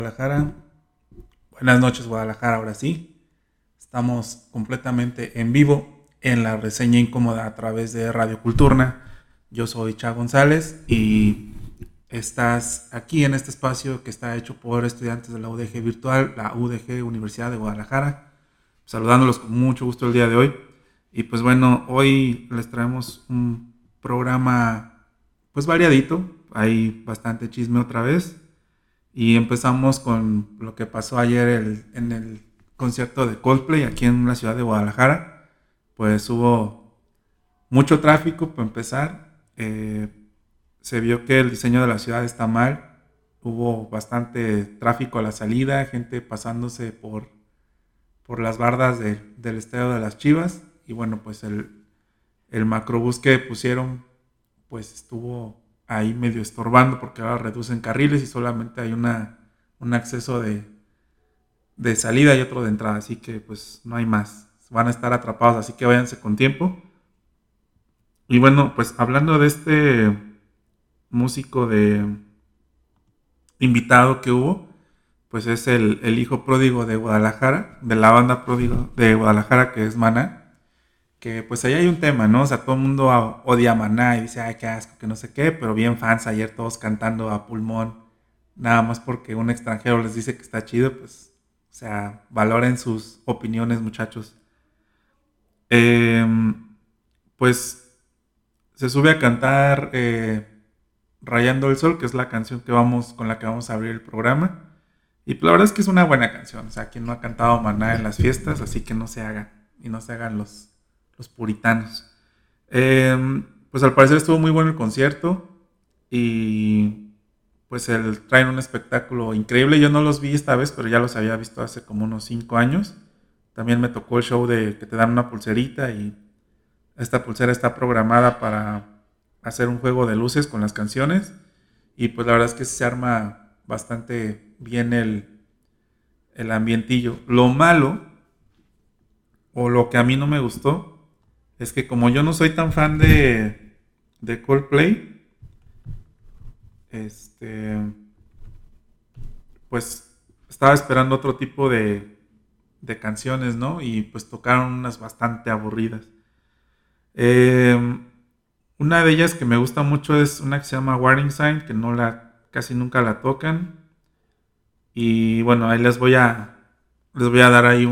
Guadalajara. Buenas noches, Guadalajara. Ahora sí, estamos completamente en vivo en la reseña incómoda a través de Radio Culturna. Yo soy Cha González y estás aquí en este espacio que está hecho por estudiantes de la UDG Virtual, la UDG Universidad de Guadalajara, saludándolos con mucho gusto el día de hoy. Y pues bueno, hoy les traemos un programa pues variadito, hay bastante chisme otra vez. Y empezamos con lo que pasó ayer en el concierto de Coldplay aquí en la ciudad de Guadalajara. Pues hubo mucho tráfico para empezar. Se vio que el diseño de la ciudad está mal. Hubo bastante tráfico a la salida, gente pasándose por las bardas del estadio de las Chivas. Y bueno, pues el macrobús que pusieron pues estuvo ahí medio estorbando porque ahora reducen carriles y solamente hay un acceso de salida y otro de entrada, así que pues no hay más, van a estar atrapados, así que váyanse con tiempo. Y bueno, pues hablando de este músico de invitado que hubo, pues es el hijo pródigo de Guadalajara, de la banda pródigo de Guadalajara, que es Maná. Que pues ahí hay un tema, ¿no? O sea, todo el mundo odia a Maná y dice, ay, qué asco, que no sé qué, pero bien fans ayer todos cantando a pulmón, nada más porque un extranjero les dice que está chido, pues, o sea, valoren sus opiniones, muchachos. Eh, pues se sube a cantar Rayando el Sol, que es la canción con la que vamos a abrir el programa. Y pues, la verdad es que es una buena canción, o sea, quien no ha cantado Maná en las fiestas, así que no se hagan, y no se hagan los puritanos. Pues al parecer estuvo muy bueno el concierto y pues traen un espectáculo increíble. Yo no los vi esta vez, pero ya los había visto hace como unos 5 años. También me tocó el show de que te dan una pulserita y esta pulsera está programada para hacer un juego de luces con las canciones y pues la verdad es que se arma bastante bien el ambientillo. Lo malo o lo que a mí no me gustó es que como yo no soy tan fan de Coldplay, pues estaba esperando otro tipo de canciones, ¿no? Y pues tocaron unas bastante aburridas. Eh, una de ellas que me gusta mucho es una que se llama Warning Sign, que casi nunca la tocan. Y bueno, ahí les voy a dar ahí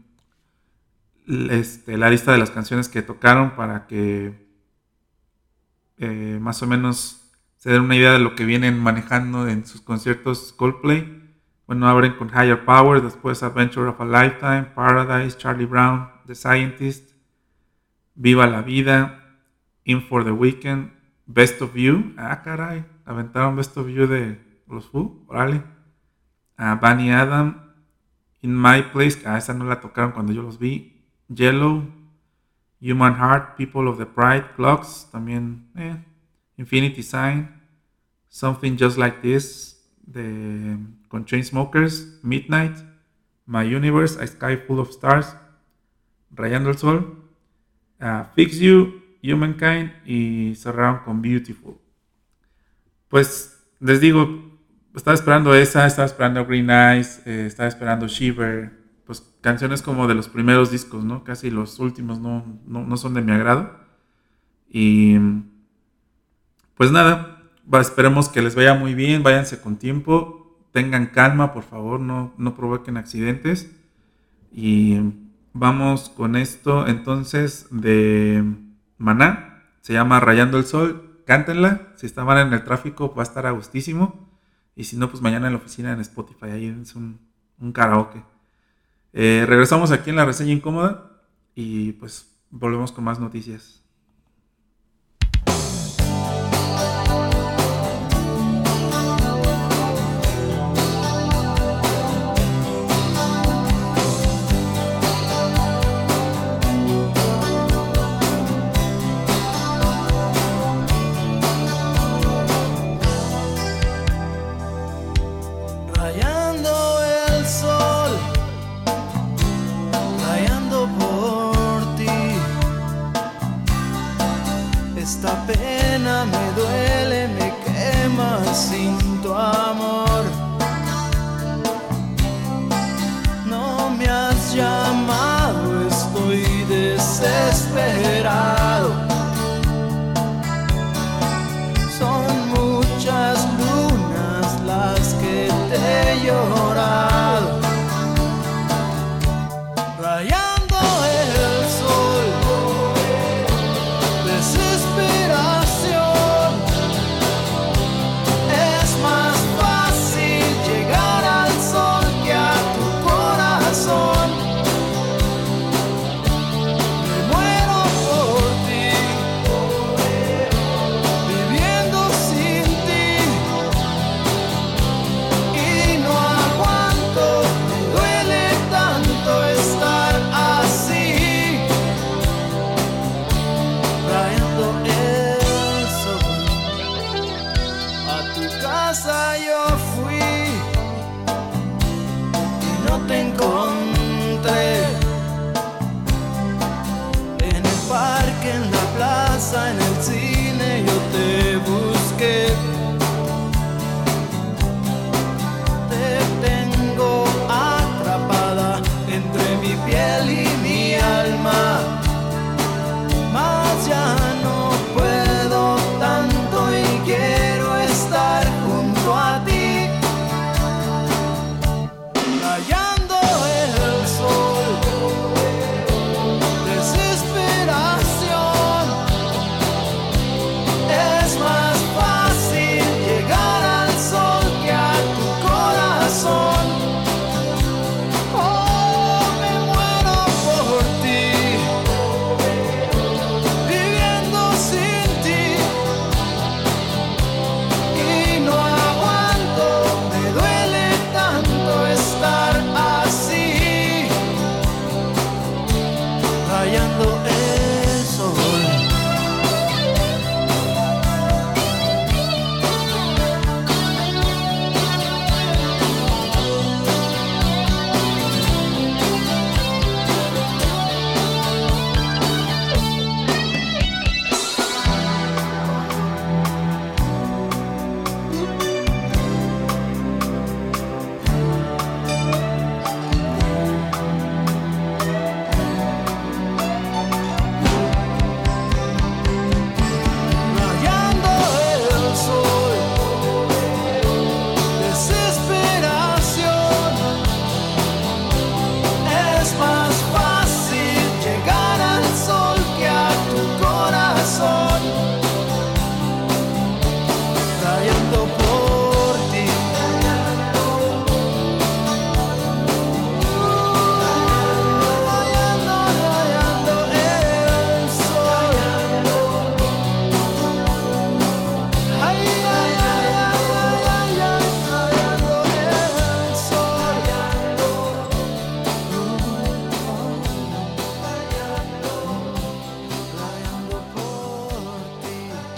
la lista de las canciones que tocaron para que más o menos se den una idea de lo que vienen manejando en sus conciertos Coldplay. Bueno, abren con Higher Power, después Adventure of a Lifetime, Paradise, Charlie Brown, The Scientist, Viva la Vida, In for the Weekend, Best of You. Ah, caray, aventaron Best of You de los Who, órale. Bunny Adam, In My Place, esa no la tocaron cuando yo los vi. Yellow, Human Heart, People of the Pride, Clocks, también Infinity Sign, Something Just Like This, con Chainsmokers, Midnight, My Universe, A Sky Full of Stars, Rayando el Sol, Fix You, Humankind y cerraron con Beautiful. Pues les digo, estaba esperando estaba esperando Green Eyes, estaba esperando Shiver, pues canciones como de los primeros discos, ¿no? Casi los últimos no son de mi agrado. Y pues nada, esperemos que les vaya muy bien, váyanse con tiempo, tengan calma, por favor, no provoquen accidentes. Y vamos con esto entonces de Maná, se llama Rayando el Sol, cántenla, si estaban en el tráfico va a estar a gustísimo. Y si no, pues mañana en la oficina en Spotify, ahí es un karaoke. Regresamos aquí en la reseña incómoda y pues volvemos con más noticias. he llorado, rayando el sol, desesperación. Es más fácil llegar al sol que a tu corazón. Me muero por ti, viviendo sin ti, y no aguanto, me duele tanto estar así, rayando el sol. A tu casa yo fui y no te encontré. En el parque, en la plaza, en el cine yo te busqué. Te tengo atrapada entre mi piel y mi alma, mas ya no puedo tanto y quiero estar junto a ti, rayando el sol, desesperación. Es más fácil llegar al sol que a tu corazón. Oh, me muero por ti, viviendo sin ti, y no aguanto, me duele tanto estar así, rayando el sol. Rayando el sol, desesperación. Es más fácil llegar al sol que a tu corazón, rayando por ti. Rayando el sol. Ay, ay, ay, ay, ay, ay, rayando el sol. Rayando por ti.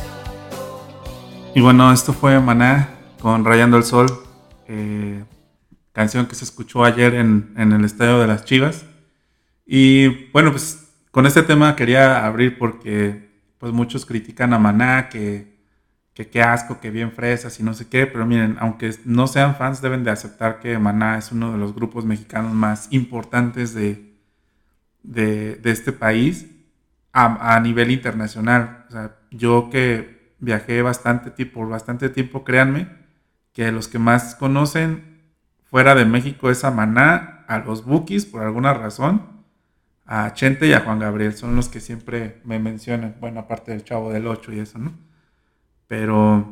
Y bueno, esto fue Maná con Rayando el Sol, canción que se escuchó ayer en el estadio de las Chivas. Y bueno, pues con este tema quería abrir porque pues muchos critican a Maná, que qué asco, que bien fresas y no sé qué, pero miren, aunque no sean fans, deben de aceptar que Maná es uno de los grupos mexicanos más importantes de este país a nivel internacional. O sea, yo que viajé por bastante tiempo, créanme, que los que más conocen fuera de México es a Maná, a los Bukis por alguna razón, a Chente y a Juan Gabriel, son los que siempre me mencionan, bueno, aparte del Chavo del Ocho y eso, ¿no? Pero,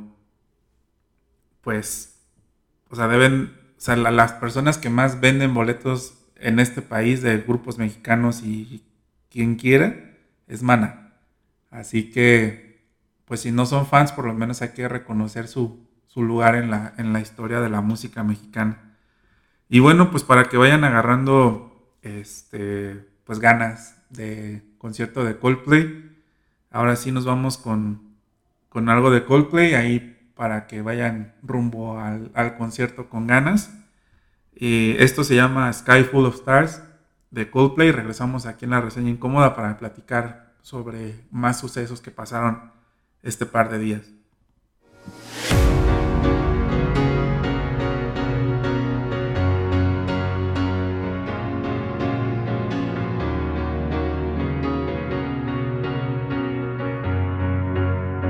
pues, o sea, las personas que más venden boletos en este país de grupos mexicanos y quien quiera, es Maná. Así que, pues si no son fans, por lo menos hay que reconocer su lugar en la historia de la música mexicana. Y bueno, pues para que vayan agarrando pues ganas de concierto de Coldplay, ahora sí nos vamos con algo de Coldplay ahí para que vayan rumbo al concierto con ganas. Esto se llama Sky Full of Stars de Coldplay. Regresamos aquí en la reseña incómoda para platicar sobre más sucesos que pasaron este par de días.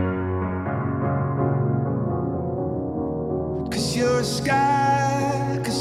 You're a sky, 'cause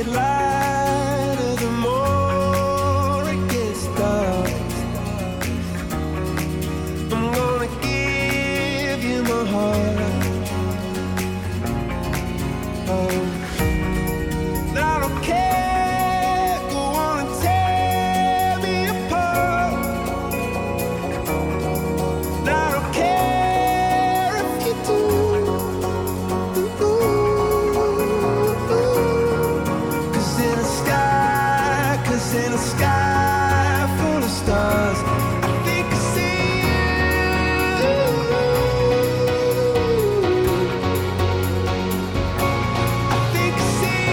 it lighter the more it gets dark. I'm gonna give you my heart. Oh, I don't care, go on and tear me apart. I don't care if you do. Cause in a sky full of stars, I think I see you. I think I see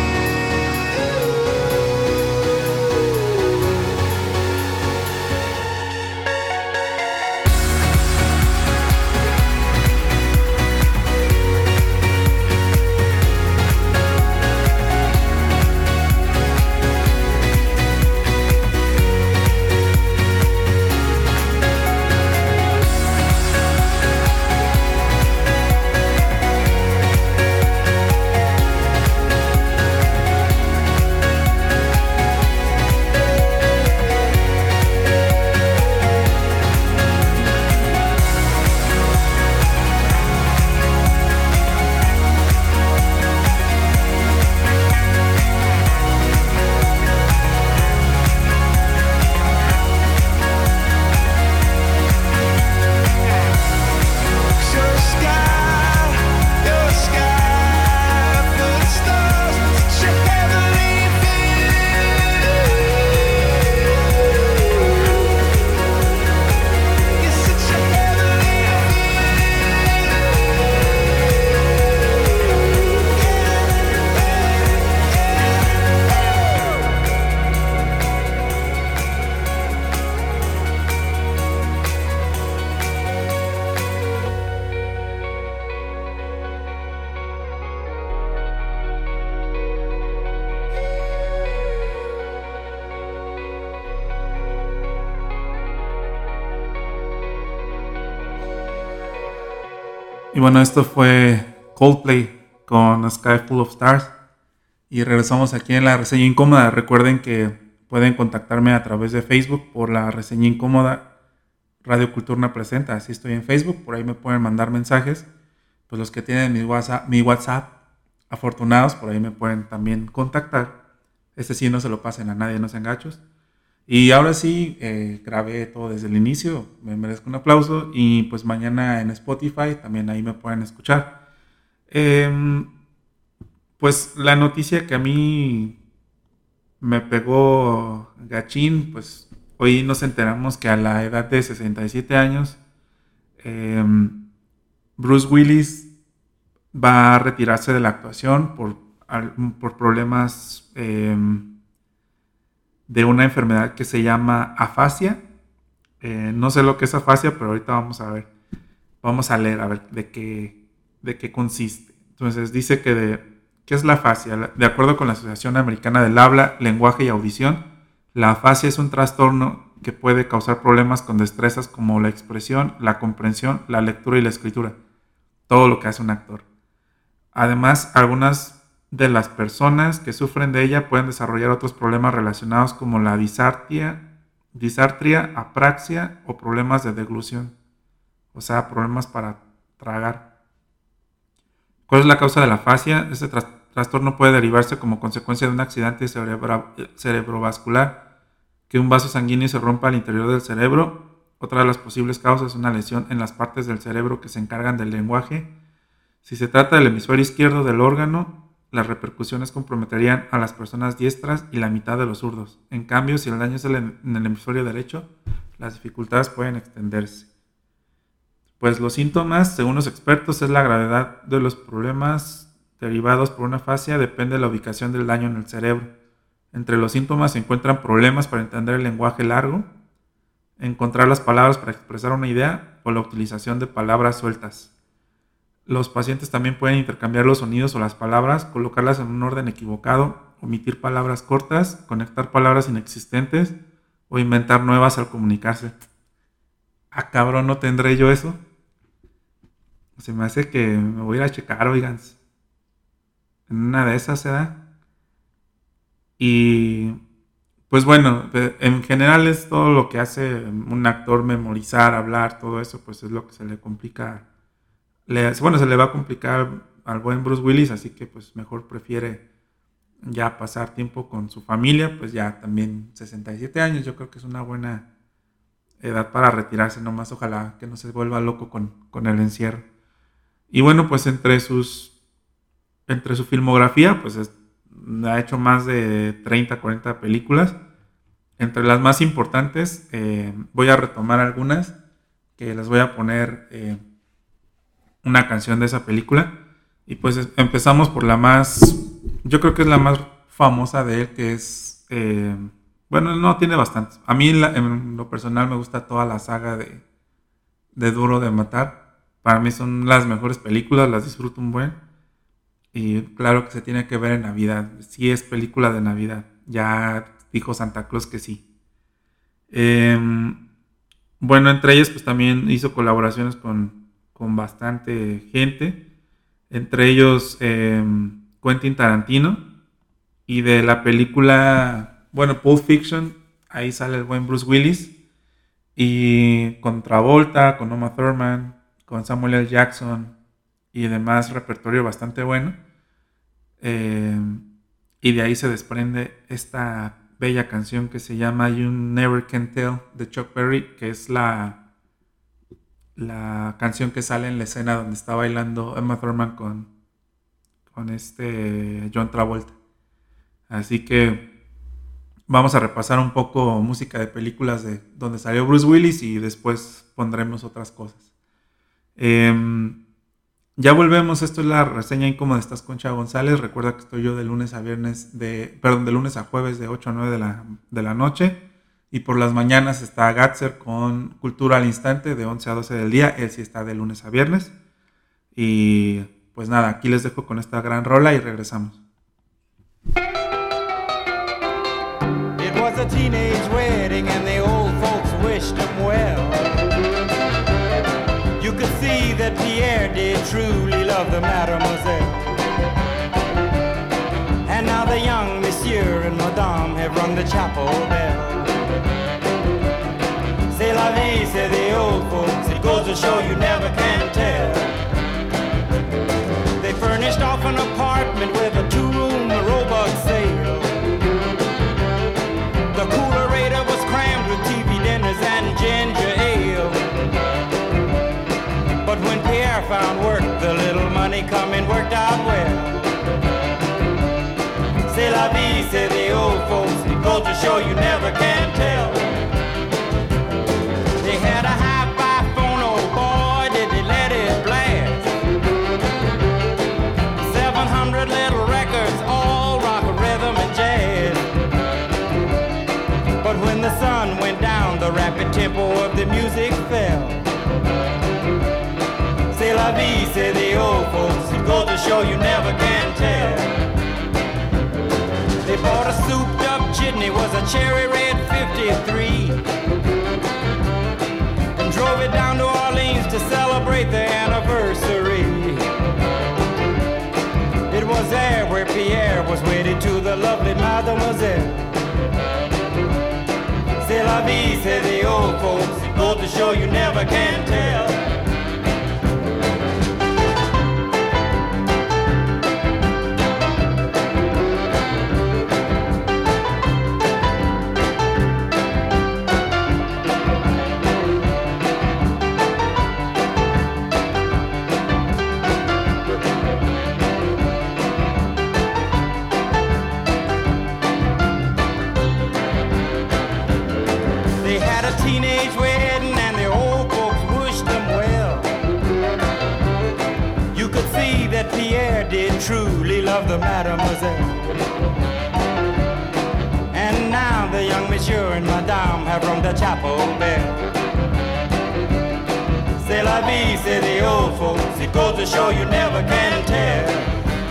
Y bueno, esto fue Coldplay con A Sky Full of Stars. Y regresamos aquí en la reseña incómoda. Recuerden que pueden contactarme a través de Facebook por la reseña incómoda Radio Culturna Presenta. Así estoy en Facebook, por ahí me pueden mandar mensajes. Pues los que tienen mi WhatsApp afortunados, por ahí me pueden también contactar. Este sí no se lo pasen a nadie, no sean gachos. Y ahora sí, grabé todo desde el inicio, me merezco un aplauso. Y pues mañana en Spotify también ahí me pueden escuchar. Pues la noticia que a mí me pegó gachín, pues hoy nos enteramos que a la edad de 67 años, Bruce Willis va a retirarse de la actuación por problemas de una enfermedad que se llama afasia. No sé lo que es afasia, pero ahorita vamos a ver. Vamos a leer a ver de qué consiste. Entonces dice que ¿qué es la afasia? De acuerdo con la Asociación Americana del Habla, Lenguaje y Audición, la afasia es un trastorno que puede causar problemas con destrezas como la expresión, la comprensión, la lectura y la escritura. Todo lo que hace un actor. Además, algunas de las personas que sufren de ella pueden desarrollar otros problemas relacionados como la disartria, apraxia o problemas de deglución. O sea, problemas para tragar. ¿Cuál es la causa de la afasia? Este trastorno puede derivarse como consecuencia de un accidente cerebrovascular, que un vaso sanguíneo se rompa al interior del cerebro. Otra de las posibles causas es una lesión en las partes del cerebro que se encargan del lenguaje. Si se trata del hemisferio izquierdo del órgano, las repercusiones comprometerían a las personas diestras y la mitad de los zurdos. En cambio, si el daño es en el hemisferio derecho, las dificultades pueden extenderse. Pues los síntomas, según los expertos, es la gravedad de los problemas derivados por una afasia, depende de la ubicación del daño en el cerebro. Entre los síntomas se encuentran problemas para entender el lenguaje largo, encontrar las palabras para expresar una idea o la utilización de palabras sueltas. Los pacientes también pueden intercambiar los sonidos o las palabras, colocarlas en un orden equivocado, omitir palabras cortas, conectar palabras inexistentes o inventar nuevas al comunicarse. Ah, cabrón, ¿no tendré yo eso? Se me hace que me voy a ir a checar, oigan. En una de esas se da. Y pues bueno, en general es todo lo que hace un actor memorizar, hablar, todo eso, pues es lo que se le complica. Bueno, se le va a complicar al buen Bruce Willis, así que pues mejor prefiere ya pasar tiempo con su familia, pues ya también 67 años, yo creo que es una buena edad para retirarse nomás, ojalá que no se vuelva loco con el encierro. Y bueno, pues entre su filmografía, pues ha hecho más de 30, 40 películas. Entre las más importantes, voy a retomar algunas que les voy a poner una canción de esa película. Y pues empezamos por la más, yo creo que es la más famosa de él, que es, bueno, no, tiene bastantes. A mí en lo personal me gusta toda la saga de Duro de Matar. Para mí son las mejores películas, las disfruto un buen. Y claro que se tiene que ver en Navidad. Sí es película de Navidad. Ya dijo Santa Claus que sí. Bueno, entre ellas pues también hizo colaboraciones con bastante gente. Entre ellos Quentin Tarantino. Y de la película, bueno, Pulp Fiction, ahí sale el buen Bruce Willis. Y con Travolta, con Uma Thurman, con Samuel L. Jackson y demás repertorio bastante bueno. Y de ahí se desprende esta bella canción que se llama You Never Can Tell de Chuck Berry, que es la canción que sale en la escena donde está bailando Uma Thurman con este John Travolta. Así que vamos a repasar un poco música de películas de donde salió Bruce Willis y después pondremos otras cosas. Ya volvemos, esto es la reseña incómoda, estás con Chava González. Recuerda que estoy yo de lunes a jueves de 8 a 9 de la noche. Y por las mañanas está Gatzer con Cultura al Instante de 11 a 12 del día. Él sí está de lunes a viernes. Y pues nada, aquí les dejo con esta gran rola y regresamos. It was a teenage wedding and the old folks wished them well. You could see that Pierre did truly love the mademoiselle. And now the young monsieur and madame have rung the chapel bell. C'est la vie, say the old folks, it goes to show you never can tell. They furnished off an apartment with a two-room robot sale. The coolerator was crammed with TV dinners and ginger ale. But when Pierre found work, the little money coming worked out well. C'est la vie, say the old folks, it goes to show you never can tell. They had a hi-fi phone, oh boy, did they let it blast. 700 little records, all rock, rhythm, and jazz. But when the sun went down, the rapid tempo of the music fell. C'est la vie, say the old folks, it goes to show you never can tell. They bought a souped up jitney, was a cherry red 53, and drove it down to Orleans to celebrate their anniversary. It was there where Pierre was wedded to the lovely mademoiselle. C'est la vie, say the old folks, it goes to show you never can tell. Teenage wedding and the old folks wished them well. You could see that Pierre did truly love the mademoiselle. And now the young monsieur and madame have rung the chapel bell. C'est la vie, say the old folks, it goes to show you never can tell.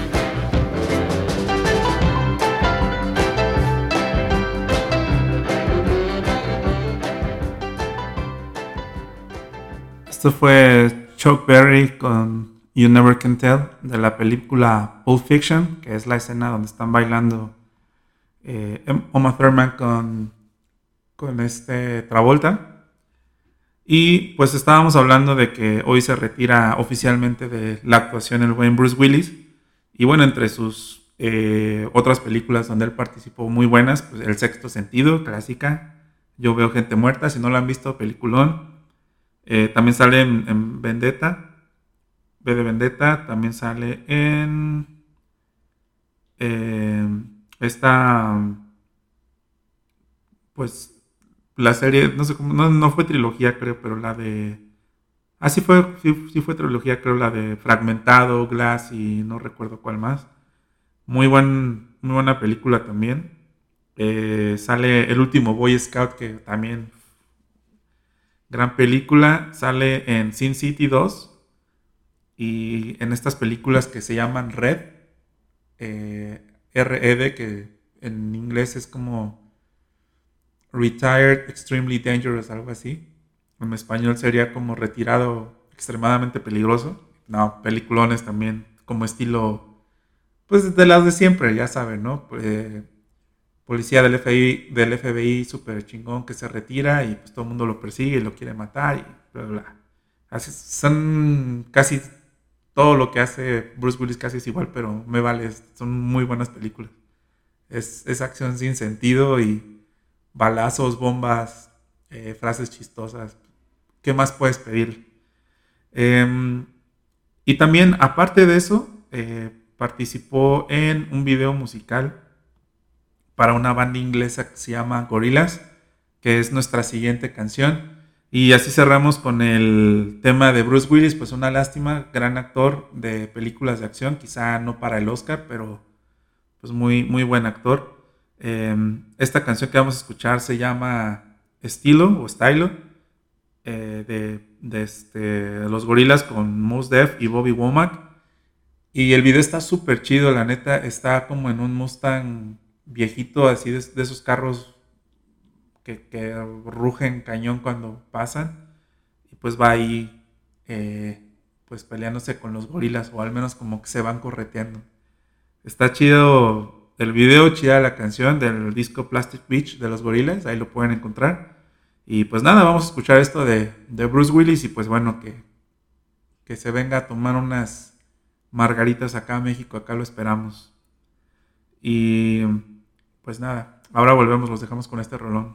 Esto fue Chuck Berry con You Never Can Tell de la película Pulp Fiction, que es la escena donde están bailando Uma Thurman con Travolta. Y pues estábamos hablando de que hoy se retira oficialmente de la actuación el buen Bruce Willis. Y bueno, entre sus otras películas donde él participó muy buenas, pues El Sexto Sentido, clásica. Yo veo gente muerta, si no la han visto, peliculón. También sale en Vendetta. V de Vendetta. También sale en esta, pues la serie, no sé cómo, no fue trilogía creo, pero la de... Ah, sí fue trilogía, creo, la de Fragmentado, Glass y no recuerdo cuál más. Muy buena película también. Sale El Último Boy Scout, que también gran película. Sale en Sin City 2 y en estas películas que se llaman Red, RED, que en inglés es como Retired Extremely Dangerous, algo así. En español sería como Retirado Extremadamente Peligroso. No, peliculones también, como estilo, pues de las de siempre, ya saben, ¿no? Policía del FBI súper chingón que se retira y pues todo el mundo lo persigue y lo quiere matar y bla, bla, bla. Así, son casi todo lo que hace Bruce Willis casi es igual, pero me vale, son muy buenas películas. Es acción sin sentido y balazos, bombas, frases chistosas. ¿Qué más puedes pedir? Y también, aparte de eso, participó en un video musical para una banda inglesa que se llama Gorillaz, que es nuestra siguiente canción. Y así cerramos con el tema de Bruce Willis, pues una lástima, gran actor de películas de acción, quizá no para el Oscar, pero pues muy, muy buen actor. Esta canción que vamos a escuchar se llama Estilo o Stylo, de los Gorillaz con Mos Def y Bobby Womack. Y el video está súper chido, la neta, está como en un Mustang viejito, así de esos carros que rugen cañón cuando pasan. Y pues va ahí pues peleándose con los gorilas, o al menos como que se van correteando. Está chido el video, chida la canción del disco Plastic Beach de los Gorillaz, ahí lo pueden encontrar. Y pues nada, vamos a escuchar esto de Bruce Willis y pues bueno, que se venga a tomar unas margaritas acá a México, acá lo esperamos. Y pues nada, ahora volvemos, los dejamos con este rolón.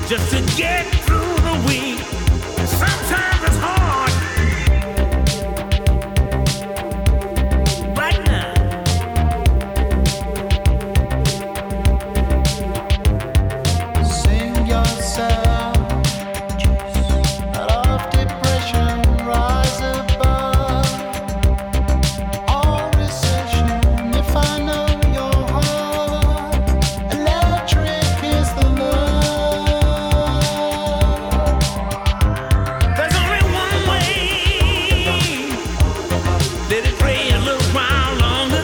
just to get through the week. Sometimes it's hard. Right now. Sing yourself out of depression, rise above all recession. If I know your heart, electric is the love. There's only one way. Let it play a little while longer.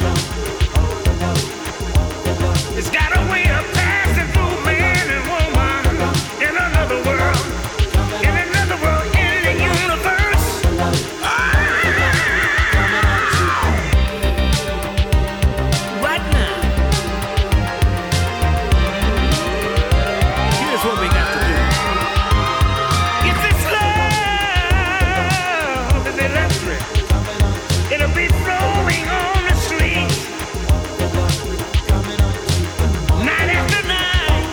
It's got a way of passing through man and woman in another world, in the universe. Right now, here's what we got to do. If this love is electric, it'll be flowing on the streets, night after night,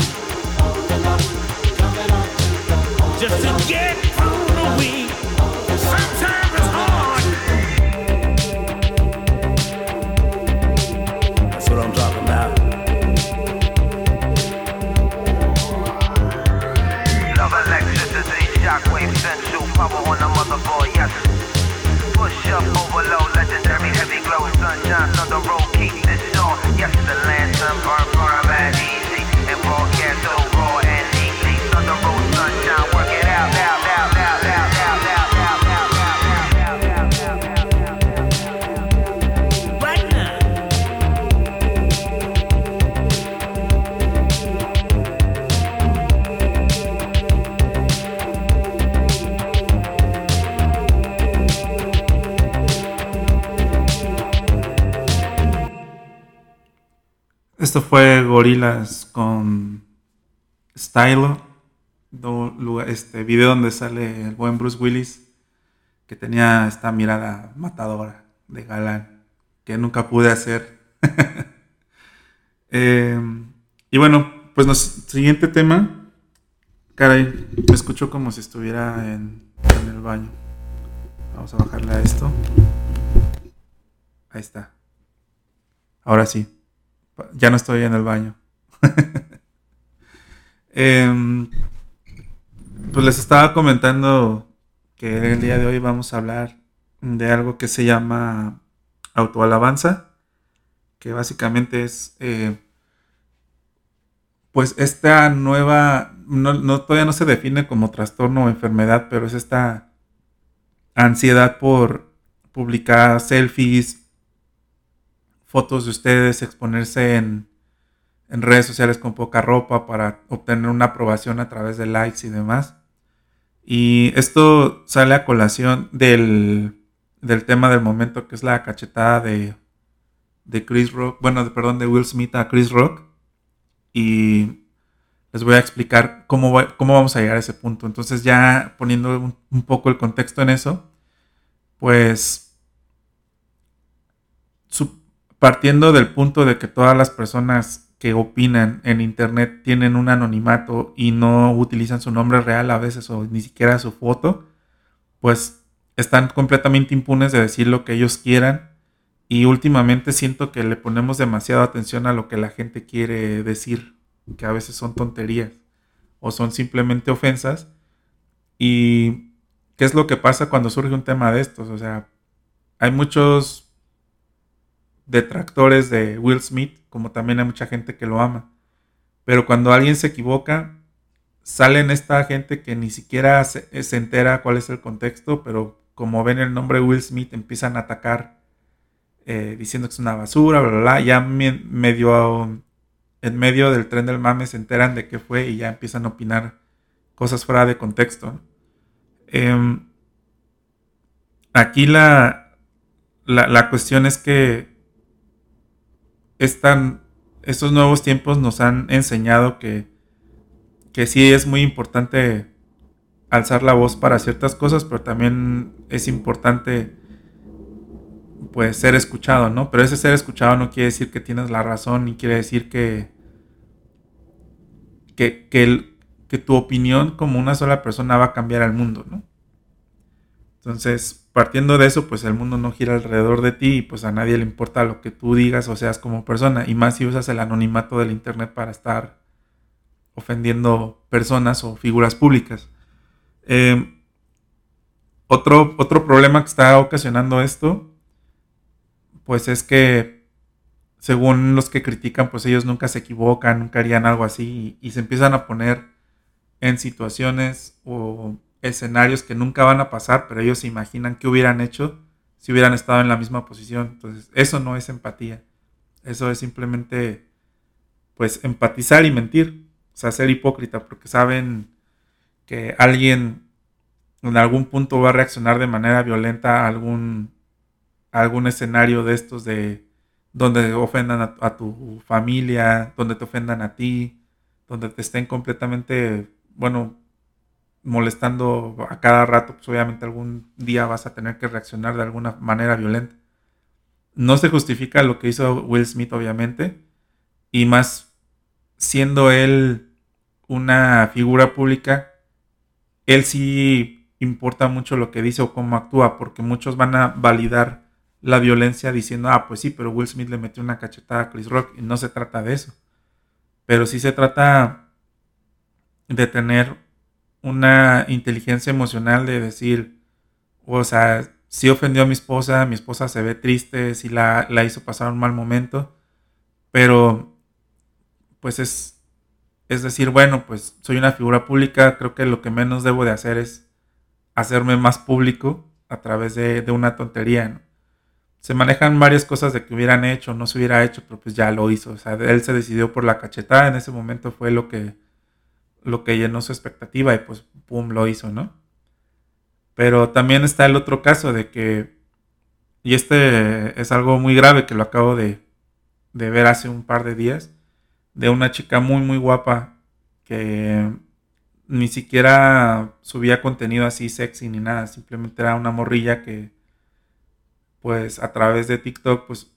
just to get through the week. Sometimes it's hard. That's what I'm talking about. Love electricity, shockwave, sensual power on the motherboard, yes. Push up, overload, legendary, heavy glow, sunshine, thunder roll, keep this on. Yes, the lantern burn, bad easy, and broadcast so raw and easy. Thunder roll, sunshine, work it out, out, out, out, out, out, out, out, out, out. Right now. Esto fue Gorillaz con Stylo, este video donde sale el buen Bruce Willis, que tenía esta mirada matadora de galán, que nunca pude hacer. Y bueno, pues nuestro siguiente tema, caray, me escucho como si estuviera en el baño. Vamos a bajarle a esto. Ahí está. Ahora sí. Ya no estoy en el baño. Pues les estaba comentando que el día de hoy vamos a hablar de algo que se llama autoalabanza, que básicamente es pues esta nueva, todavía no se define como trastorno o enfermedad, pero es esta ansiedad por publicar selfies, fotos de ustedes, exponerse en redes sociales con poca ropa para obtener una aprobación a través de likes y demás. Y esto sale a colación del tema del momento, que es la cachetada de Chris Rock, de Will Smith a Chris Rock. Y les voy a explicar cómo vamos a llegar a ese punto. Entonces, ya poniendo un poco el contexto en eso, pues partiendo del punto de que todas las personas que opinan en internet tienen un anonimato y no utilizan su nombre real a veces o ni siquiera su foto, pues están completamente impunes de decir lo que ellos quieran. Y últimamente siento que le ponemos demasiada atención a lo que la gente quiere decir, que a veces son tonterías o son simplemente ofensas. ¿Y qué es lo que pasa cuando surge un tema de estos? O sea, hay muchos detractores de Will Smith, como también hay mucha gente que lo ama. Pero cuando alguien se equivoca, salen esta gente que ni siquiera se entera cuál es el contexto, pero como ven el nombre Will Smith empiezan a atacar, diciendo que es una basura, bla, bla, bla. Ya medio en medio del tren del mame se enteran de qué fue y ya empiezan a opinar cosas fuera de contexto. Aquí la cuestión es que estos nuevos tiempos nos han enseñado que sí es muy importante alzar la voz para ciertas cosas, pero también es importante pues ser escuchado, ¿no? Pero ese ser escuchado no quiere decir que tienes la razón, ni quiere decir que que tu opinión como una sola persona va a cambiar al mundo, ¿no? Entonces, partiendo de eso, pues el mundo no gira alrededor de ti y pues a nadie le importa lo que tú digas o seas como persona. Y más si usas el anonimato del internet para estar ofendiendo personas o figuras públicas. Otro problema que está ocasionando esto, pues es que según los que critican, pues ellos nunca se equivocan, nunca harían algo así y se empiezan a poner en situaciones o escenarios que nunca van a pasar, pero ellos se imaginan qué hubieran hecho si hubieran estado en la misma posición. Entonces, eso no es empatía. Eso es simplemente, pues, empatizar y mentir. O sea, ser hipócrita, porque saben que alguien en algún punto va a reaccionar de manera violenta a algún escenario de estos de donde ofendan a tu familia, donde te ofendan a ti, donde te estén completamente, bueno, molestando a cada rato, pues obviamente algún día vas a tener que reaccionar de alguna manera violenta. No se justifica lo que hizo Will Smith, obviamente, y más siendo él una figura pública, él sí importa mucho lo que dice o cómo actúa, porque muchos van a validar la violencia diciendo, ah, pues sí, pero Will Smith le metió una cachetada a Chris Rock, y no se trata de eso. Pero sí se trata de tener una inteligencia emocional de decir, o sea, sí ofendió a mi esposa se ve triste, sí la hizo pasar un mal momento, pero pues es decir, bueno, pues soy una figura pública, creo que lo que menos debo de hacer es hacerme más público a través de una tontería, ¿no? Se manejan varias cosas de que hubieran hecho, no se hubiera hecho, pero pues ya lo hizo, o sea, él se decidió por la cachetada, en ese momento fue lo que llenó su expectativa y pues pum, lo hizo, ¿no? Pero también está el otro caso de que, y este es algo muy grave que lo acabo de ver hace un par de días, de una chica muy muy guapa que ni siquiera subía contenido así sexy ni nada, simplemente era una morrilla que pues a través de TikTok pues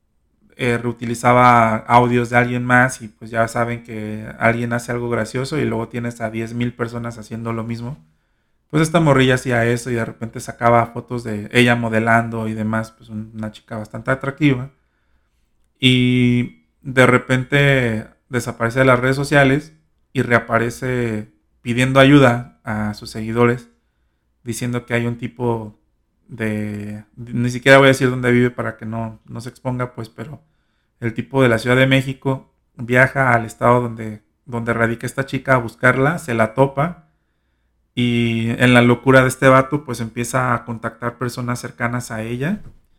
reutilizaba audios de alguien más y pues ya saben que alguien hace algo gracioso y luego tienes a 10,000 personas haciendo lo mismo. Pues esta morrilla hacía eso y de repente sacaba fotos de ella modelando y demás, pues una chica bastante atractiva. Y de repente desaparece de las redes sociales y reaparece pidiendo ayuda a sus seguidores, diciendo que hay un tipo ni siquiera voy a decir dónde vive para que no se exponga, pues, pero el tipo de la Ciudad de México viaja al estado donde radica esta chica a buscarla, se la topa y en la locura de este vato pues empieza a contactar personas cercanas a ella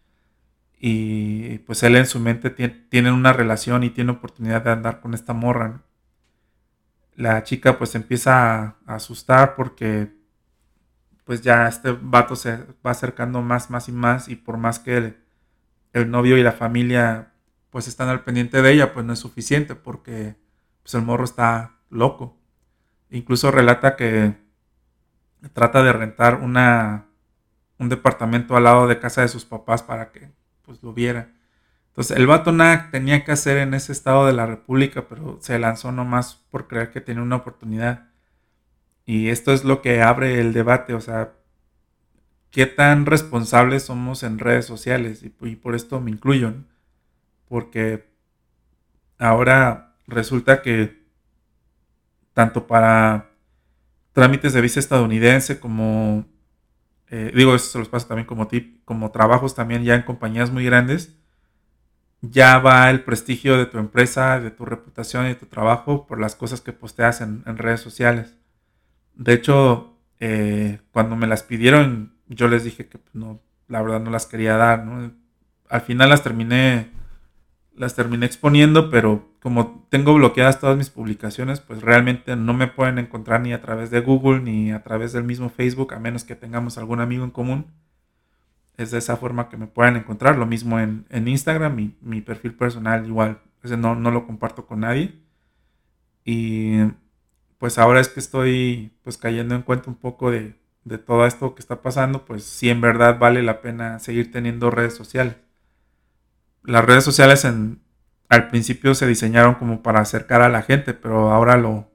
y pues él en su mente tiene una relación y tiene oportunidad de andar con esta morra, ¿no? La chica pues empieza a asustar porque pues ya este vato se va acercando más y más y por más que el novio y la familia pues están al pendiente de ella, pues no es suficiente porque pues el morro está loco. Incluso relata que trata de rentar un departamento al lado de casa de sus papás para que pues lo viera. Entonces el vato nada tenía que hacer en ese estado de la república, pero se lanzó nomás por creer que tenía una oportunidad. Y esto es lo que abre el debate, o sea, qué tan responsables somos en redes sociales y por esto me incluyo, ¿no? Porque ahora resulta que tanto para trámites de visa estadounidense como, digo, eso se los pasa también como tip, como trabajos también ya en compañías muy grandes, ya va el prestigio de tu empresa, de tu reputación y de tu trabajo por las cosas que posteas en redes sociales. De hecho, cuando me las pidieron, yo les dije que pues, no, la verdad no las quería dar, ¿no? Al final las terminé exponiendo, pero como tengo bloqueadas todas mis publicaciones, pues realmente no me pueden encontrar ni a través de Google ni a través del mismo Facebook, a menos que tengamos algún amigo en común. Es de esa forma que me pueden encontrar. Lo mismo en Instagram, mi perfil personal igual, ese no lo comparto con nadie. Y pues ahora es que estoy pues cayendo en cuenta un poco de todo esto que está pasando, pues sí en verdad vale la pena seguir teniendo redes sociales. Las redes sociales al principio se diseñaron como para acercar a la gente, pero ahora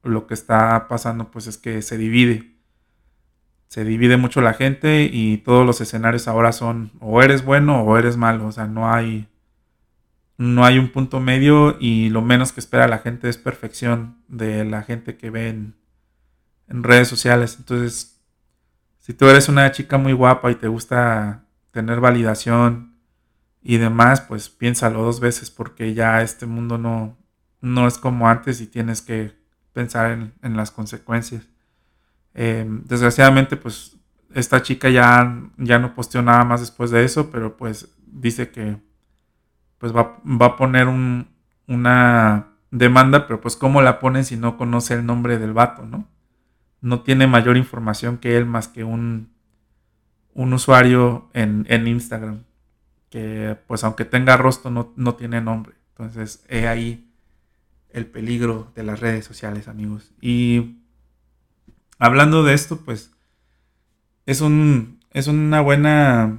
lo que está pasando pues es que se divide mucho la gente y todos los escenarios ahora son o eres bueno o eres malo, o sea, no hay un punto medio y lo menos que espera la gente es perfección de la gente que ve en redes sociales. Entonces, si tú eres una chica muy guapa y te gusta tener validación y demás, pues piénsalo 2 veces porque ya este mundo no es como antes y tienes que pensar en las consecuencias. Desgraciadamente, pues esta chica ya no posteó nada más después de eso, pero pues dice que pues va a poner una demanda, pero pues ¿cómo la ponen si no conoce el nombre del vato, no? No tiene mayor información que él más que un usuario en Instagram, que pues aunque tenga rostro no tiene nombre. Entonces he ahí el peligro de las redes sociales, amigos. Y hablando de esto, pues es una buena,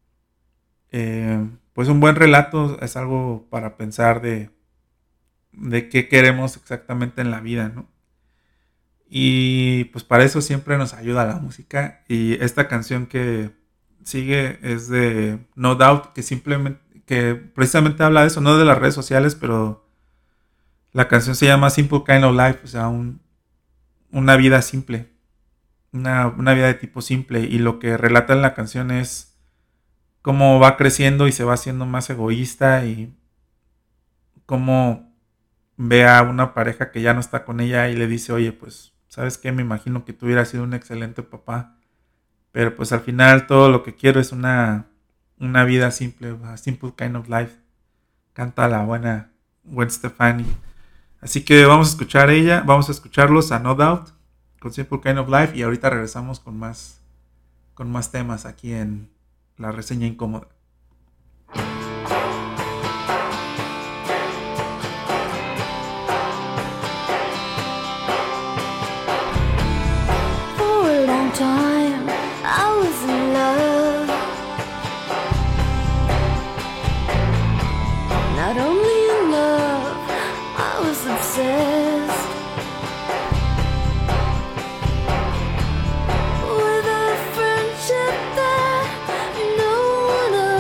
pues un buen relato, es algo para pensar de qué queremos exactamente en la vida, ¿no? Y pues para eso siempre nos ayuda la música. Y esta canción que sigue es de No Doubt, que precisamente habla de eso, no de las redes sociales, pero la canción se llama Simple Kind of Life, o sea, una vida simple, una vida de tipo simple. Y lo que relata en la canción es cómo va creciendo y se va haciendo más egoísta y cómo ve a una pareja que ya no está con ella y le dice, oye, pues, ¿sabes qué? Me imagino que tú hubieras sido un excelente papá, pero pues al final todo lo que quiero es una vida simple, a simple kind of life. Canta la buena Gwen Stefani. Así que vamos a escucharlos a No Doubt con Simple Kind of Life y ahorita regresamos con más temas aquí en la reseña incómoda. For a long time, I was in love. Not only in love, I was obsessed with a friendship that no one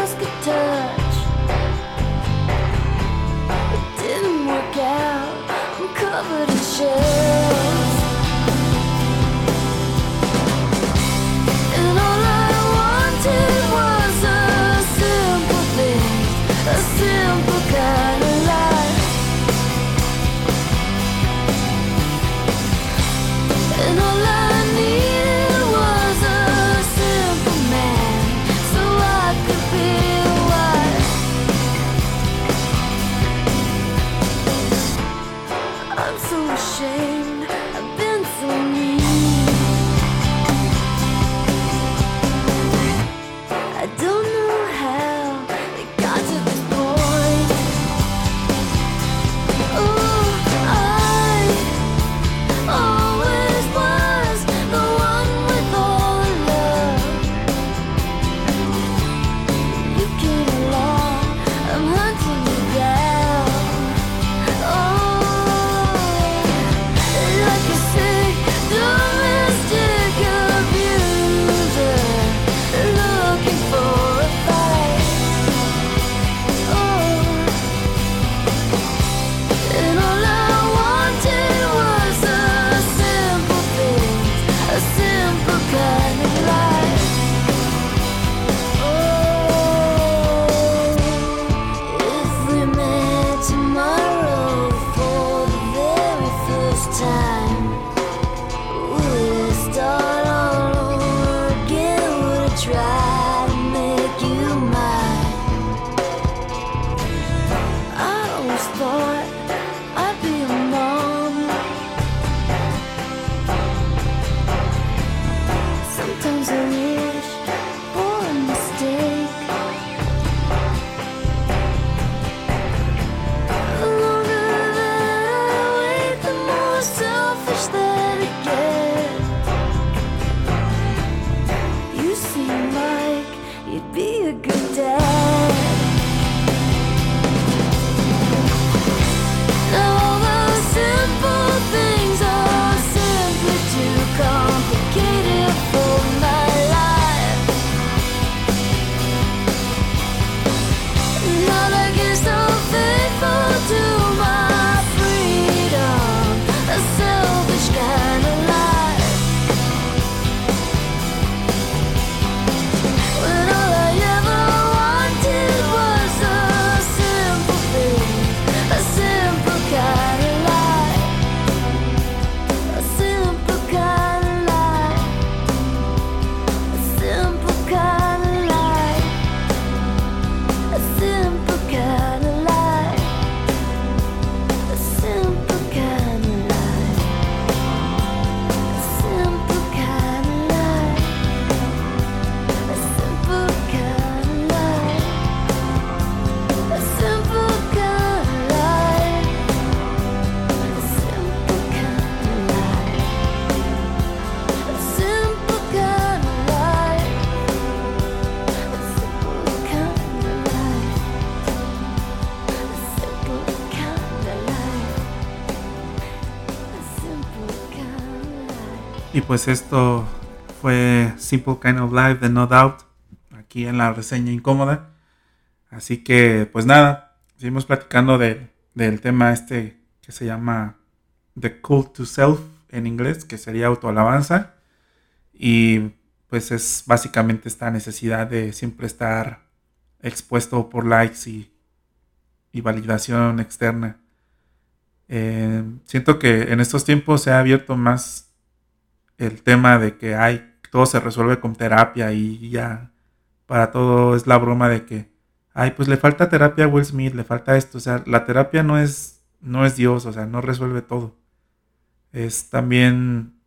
Y pues esto fue Simple Kind of Life de No Doubt, aquí en la reseña incómoda. Así que pues nada, seguimos platicando del tema este que se llama The Cult to Self en inglés, que sería autoalabanza. Y pues es básicamente esta necesidad de siempre estar expuesto por likes y validación externa. Siento que en estos tiempos se ha abierto más el tema de que todo se resuelve con terapia y ya para todo es la broma de que pues le falta terapia a Will Smith, le falta esto. O sea, la terapia no es Dios, o sea, no resuelve todo. Es también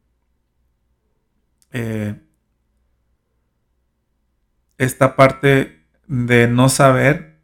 esta parte de no saber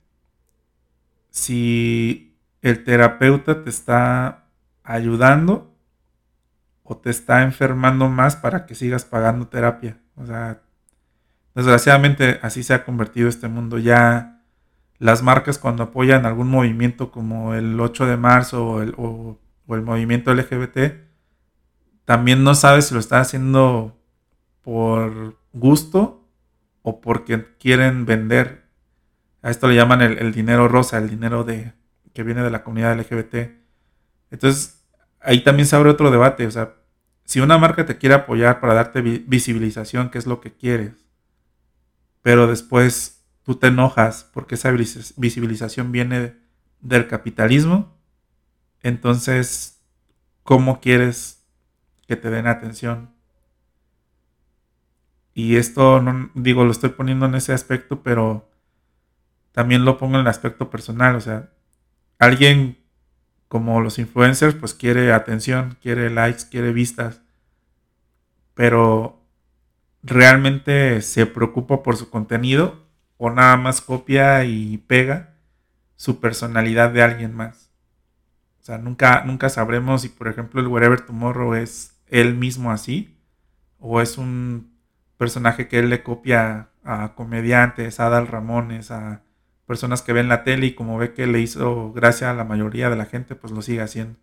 si el terapeuta te está ayudando o te está enfermando más para que sigas pagando terapia. O sea, desgraciadamente así se ha convertido este mundo. Ya las marcas cuando apoyan algún movimiento como el 8 de marzo o el movimiento LGBT, también no sabes si lo están haciendo por gusto o porque quieren vender. A esto le llaman el dinero rosa, el dinero que viene de la comunidad LGBT. Entonces, ahí también se abre otro debate. O sea, si una marca te quiere apoyar para darte visibilización, que es lo que quieres, pero después tú te enojas porque esa visibilización viene del capitalismo, entonces, ¿cómo quieres que te den atención? Y esto, no digo, lo estoy poniendo en ese aspecto, pero también lo pongo en el aspecto personal. O sea, alguien como los influencers, pues quiere atención, quiere likes, quiere vistas, pero ¿realmente se preocupa por su contenido o nada más copia y pega su personalidad de alguien más? O sea, nunca sabremos si, por ejemplo, el Wherever Tomorrow es él mismo así o es un personaje que él le copia a comediantes, a Adal Ramones, a personas que ven la tele y como ve que le hizo gracia a la mayoría de la gente, pues lo sigue haciendo.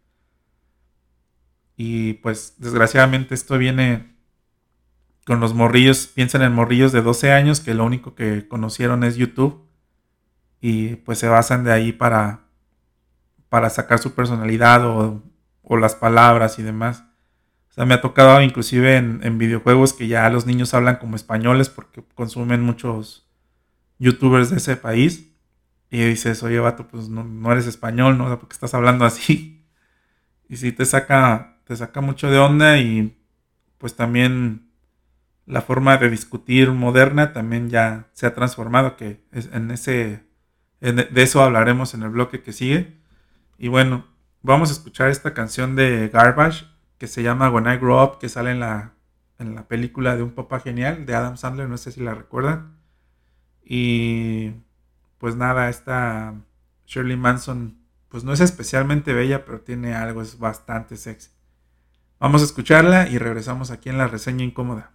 Y pues desgraciadamente esto viene con los morrillos. Piensan en morrillos de 12 años que lo único que conocieron es YouTube y pues se basan de ahí para sacar su personalidad o las palabras y demás. O sea, me ha tocado inclusive en videojuegos que ya los niños hablan como españoles porque consumen muchos youtubers de ese país. Y dices, oye, vato, pues no eres español, ¿no? ¿Por qué estás hablando así? Y sí te saca mucho de onda y pues también la forma de discutir moderna también ya se ha transformado, que de eso hablaremos en el bloque que sigue. Y bueno, vamos a escuchar esta canción de Garbage que se llama When I Grow Up, que sale en la película de Un Papá Genial de Adam Sandler, no sé si la recuerdan. Y pues nada, esta Shirley Manson pues no es especialmente bella, pero tiene algo, es bastante sexy. Vamos a escucharla y regresamos aquí en la reseña incómoda.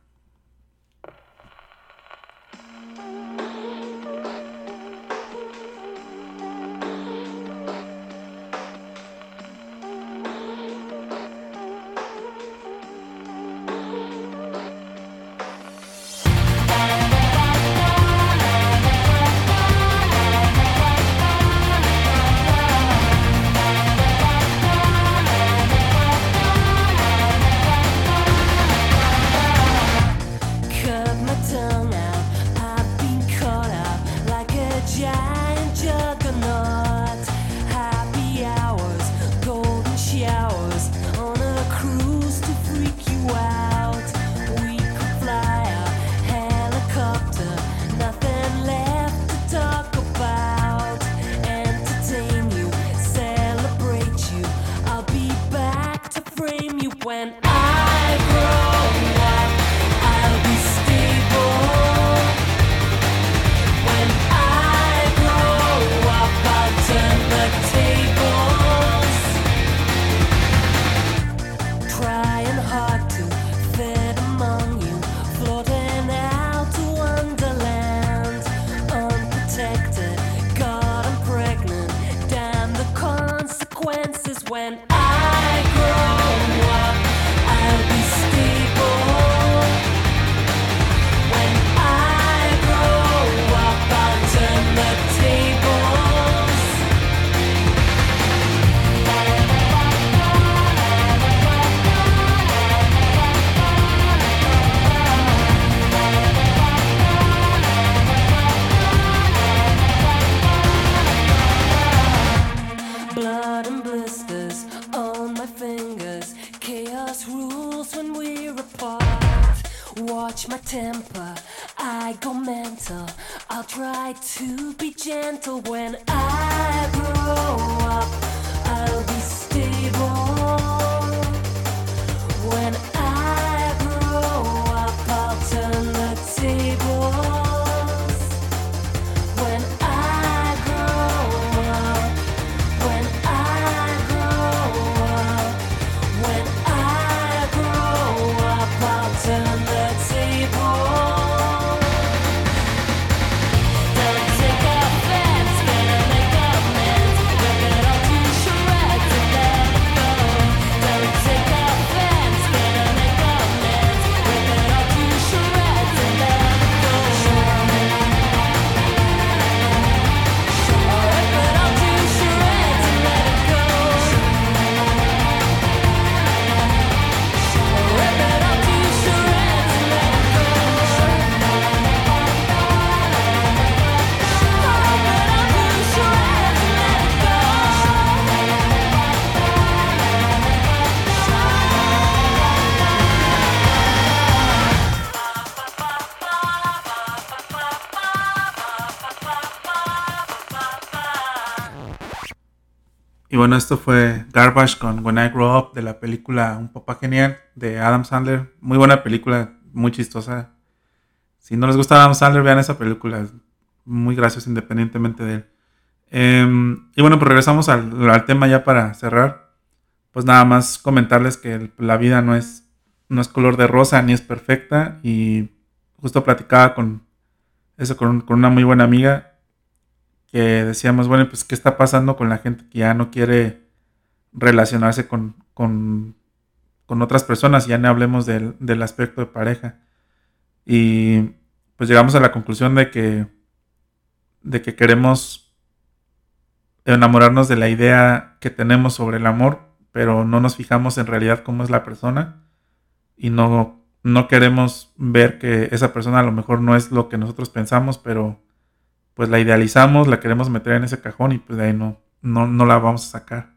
watch my temper, I go mental. I'll try to be gentle. When I grow up, I'll be stable. When I grow up, I'll turn the tables. When I grow up, when I grow up, when I grow up, I'll turn the tables. Don't take offense, gonna make amends, rip it all to shreds and let it go. Don't take offense, gonna make amends, rip it all to shreds and let it go. Rip it all to shreds and let it go. Rip it all to shreds and let it go. Y bueno, esto fue Garbage con When I Grow Up de la película Un Papá Genial de Adam Sandler. Muy buena película, muy chistosa. Si no les gusta Adam Sandler, vean esa película. Es muy graciosa independientemente de él. Y bueno, pues regresamos al tema ya para cerrar. Pues nada más comentarles que la vida no es color de rosa ni es perfecta. Y justo platicaba con una muy buena amiga, que decíamos, bueno, pues qué está pasando con la gente que ya no quiere relacionarse con otras personas, ya no hablemos del aspecto de pareja. Y pues llegamos a la conclusión de que queremos enamorarnos de la idea que tenemos sobre el amor, pero no nos fijamos en realidad cómo es la persona y no queremos ver que esa persona a lo mejor no es lo que nosotros pensamos, pero pues la idealizamos, la queremos meter en ese cajón y pues de ahí no la vamos a sacar.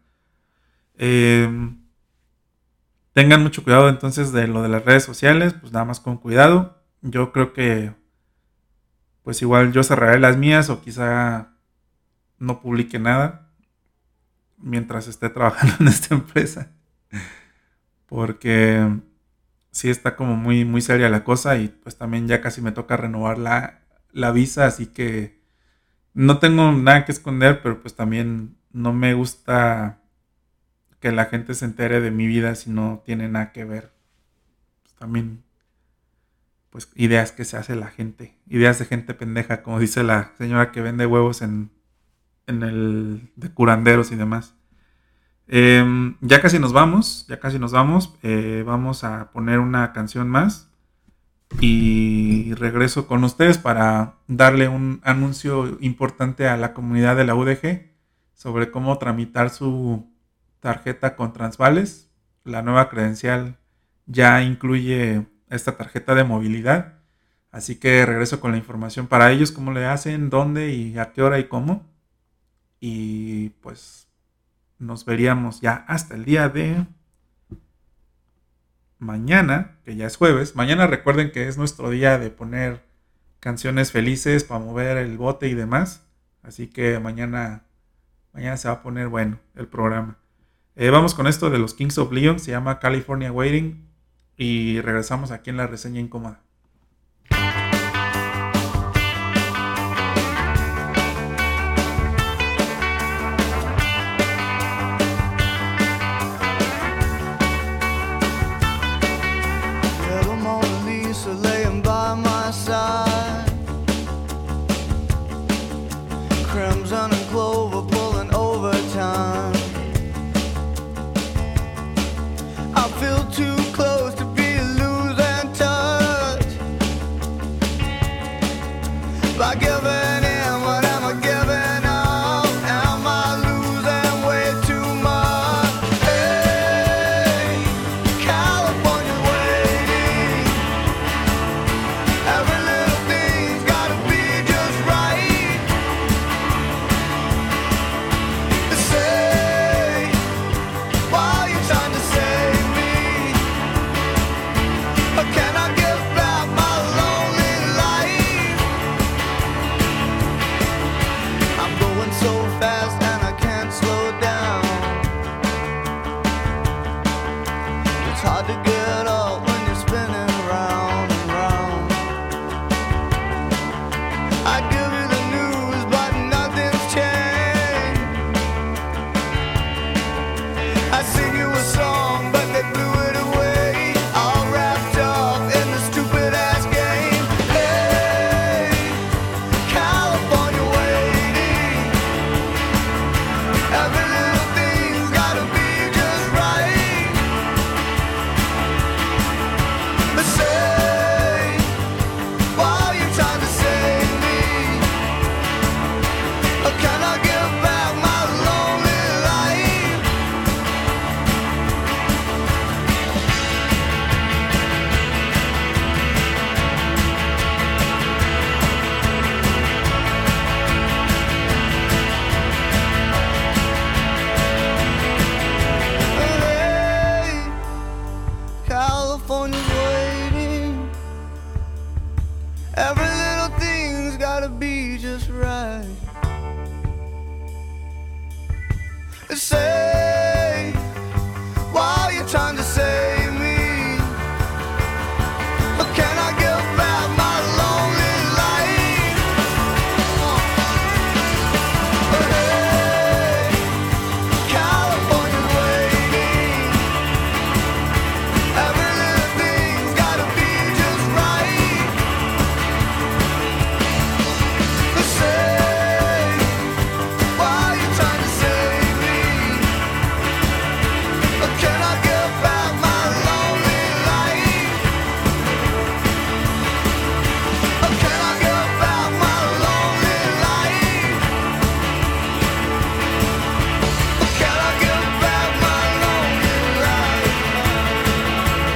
Tengan mucho cuidado entonces de lo de las redes sociales, pues nada más con cuidado. Yo creo que pues igual yo cerraré las mías o quizá no publique nada mientras esté trabajando en esta empresa, porque sí está como muy, muy seria la cosa y pues también ya casi me toca renovar la visa, así que no tengo nada que esconder, pero pues también no me gusta que la gente se entere de mi vida si no tiene nada que ver. Pues también, pues ideas que se hace la gente, ideas de gente pendeja, como dice la señora que vende huevos en el de curanderos y demás. Ya casi nos vamos. Vamos a poner una canción más y regreso con ustedes para darle un anuncio importante a la comunidad de la UDG sobre cómo tramitar su tarjeta con Transvales. La nueva credencial ya incluye esta tarjeta de movilidad, así que regreso con la información para ellos, cómo le hacen, dónde y a qué hora y cómo. Y pues nos veríamos ya hasta el día de mañana, que ya es jueves. Mañana recuerden que es nuestro día de poner canciones felices para mover el bote y demás. Así que mañana se va a poner bueno el programa. Vamos con esto de los Kings of Leon, se llama California Waiting. Y regresamos aquí en la reseña incómoda. Little Mona Lisa laying by my side, crimson and clover pulling overtime. I feel too close to be losing touch. Every little thing's gotta be just right. Say, while you're trying to save me, but can I give back my lonely life? Hey, California's waiting. Every little thing's gotta be just right. Say, while you're trying to save me, but can I give back my lonely life? But can I give back my lonely life? But can I give back my lonely life?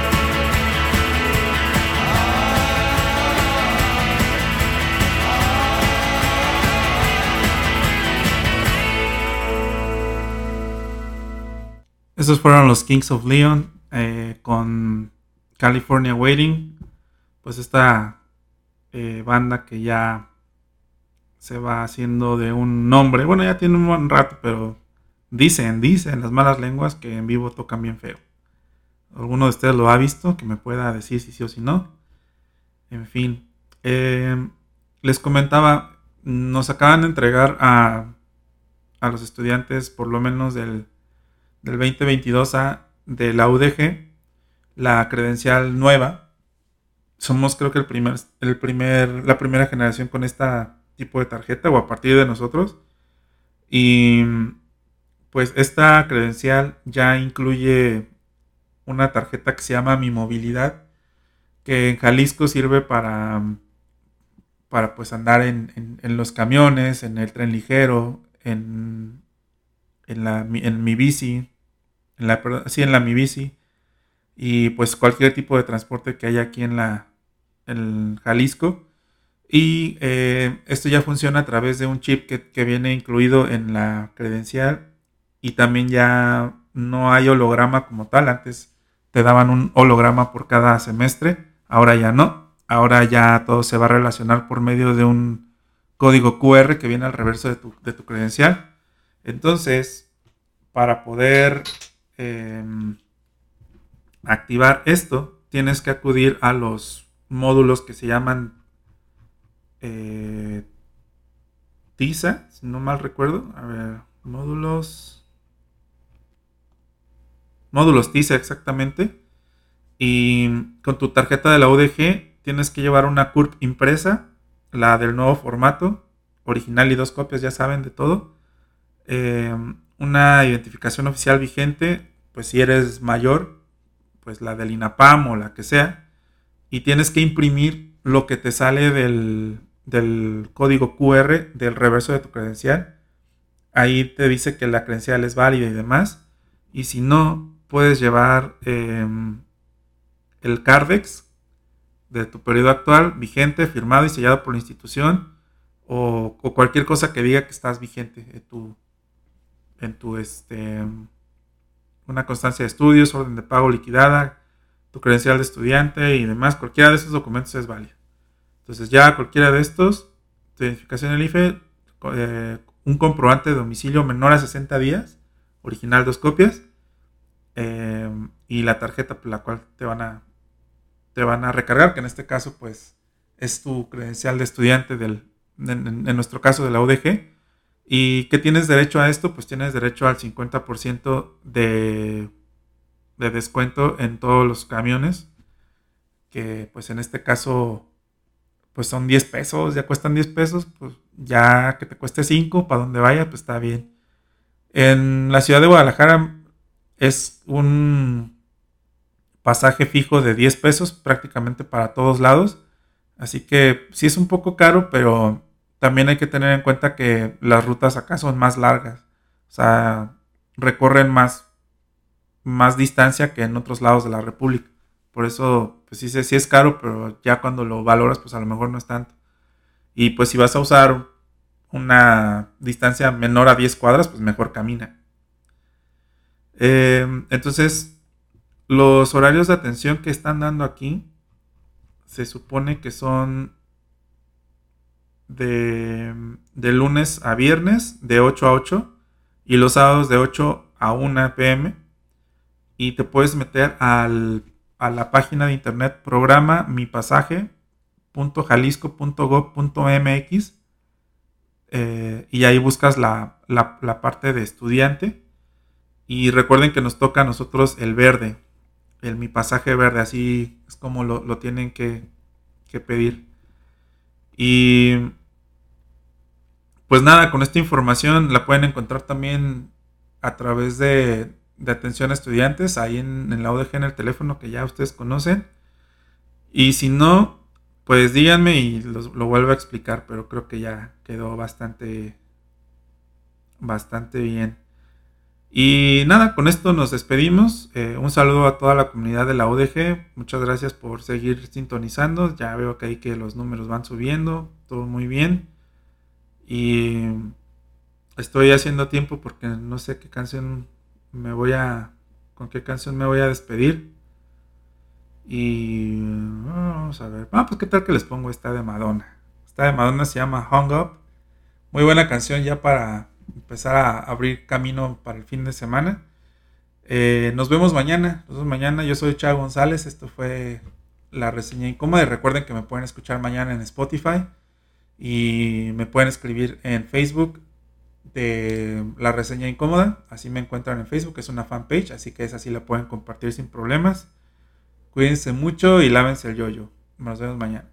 Esos fueron los Kings of Leon con California Waiting. Pues esta banda que ya se va haciendo de un nombre. Bueno, ya tiene un buen rato, pero dicen las malas lenguas que en vivo tocan bien feo. ¿Alguno de ustedes lo ha visto? Que me pueda decir si sí o si no. En fin. Les comentaba, nos acaban de entregar a los estudiantes, por lo menos del 2022 de la UDG, la credencial nueva. Somos creo que la primera generación con este tipo de tarjeta, o a partir de nosotros. Y pues esta credencial ya incluye una tarjeta que se llama Mi Movilidad, que en Jalisco sirve para pues andar en los camiones, en el tren ligero, en mi bici, en la Mi Bici, y pues cualquier tipo de transporte que haya aquí en Jalisco. Y esto ya funciona a través de un chip que viene incluido en la credencial, y también ya no hay holograma como tal. Antes te daban un holograma por cada semestre, ahora ya no. Ahora ya todo se va a relacionar por medio de un código QR que viene al reverso de tu credencial. Entonces, para poder activar esto, tienes que acudir a los módulos que se llaman TISA, si no mal recuerdo. A ver, módulos TISA exactamente. Y con tu tarjeta de la UDG tienes que llevar una CURP impresa, la del nuevo formato, original y 2 copias, ya saben, de todo. Una identificación oficial vigente, pues si eres mayor, pues la del INAPAM o la que sea. Y tienes que imprimir lo que te sale del código QR del reverso de tu credencial. Ahí te dice que la credencial es válida y demás. Y si no, puedes llevar el Cardex de tu periodo actual, vigente, firmado y sellado por la institución, o cualquier cosa que diga que estás vigente en tu una constancia de estudios, orden de pago liquidada, tu credencial de estudiante y demás. Cualquiera de esos documentos es válido. Entonces ya cualquiera de estos, tu identificación en el IFE, un comprobante de domicilio menor a 60 días, original 2 copias, y la tarjeta por la cual te van a recargar, que en este caso pues es tu credencial de estudiante en nuestro caso de la UDG. ¿Y qué tienes derecho a esto? Pues tienes derecho al 50% de descuento en todos los camiones, que pues en este caso pues son 10 pesos, ya cuestan 10 pesos, pues ya que te cueste 5 para donde vaya, pues está bien. En la ciudad de Guadalajara es un pasaje fijo de 10 pesos prácticamente para todos lados, así que sí es un poco caro, pero también hay que tener en cuenta que las rutas acá son más largas, o sea, recorren más distancia que en otros lados de la República. Por eso, pues sí es caro, pero ya cuando lo valoras, pues a lo mejor no es tanto. Y pues si vas a usar una distancia menor a 10 cuadras, pues mejor camina. Entonces, los horarios de atención que están dando aquí se supone que son de lunes a viernes de 8 a 8 y los sábados de 8 a 1 p.m. Y te puedes meter a la página de internet programa mipasaje.jalisco.gov.mx y ahí buscas la parte de estudiante. Y recuerden que nos toca a nosotros el verde, el mi pasaje verde, así es como lo tienen que pedir. Y pues nada, con esta información la pueden encontrar también a través de atención a estudiantes, ahí en la UDG en el teléfono que ya ustedes conocen. Y si no, pues díganme y lo vuelvo a explicar, pero creo que ya quedó bastante bien. Y nada, con esto nos despedimos. Un saludo a toda la comunidad de la UDG. Muchas gracias por seguir sintonizando. Ya veo que ahí que los números van subiendo. Todo muy bien. Y estoy haciendo tiempo porque no sé qué canción con qué canción me voy a despedir. Y vamos a ver. Pues qué tal que les pongo esta de Madonna. Esta de Madonna se llama Hung Up. Muy buena canción ya para empezar a abrir camino para el fin de semana. Nos vemos mañana. Yo soy Chava González. Esto fue la reseña incómoda. Y recuerden que me pueden escuchar mañana en Spotify. Y me pueden escribir en Facebook de la reseña incómoda. Así me encuentran en Facebook. Es una fanpage. Así que esa sí la pueden compartir sin problemas. Cuídense mucho y lávense el yoyo. Nos vemos mañana.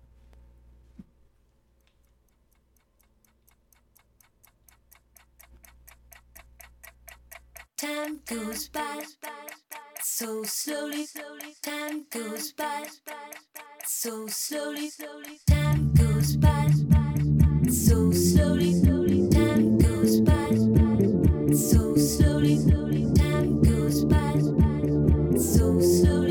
Time goes by so slowly. Time goes by so slowly. Time goes by so slowly. Time goes by so slowly. Time goes by so slowly.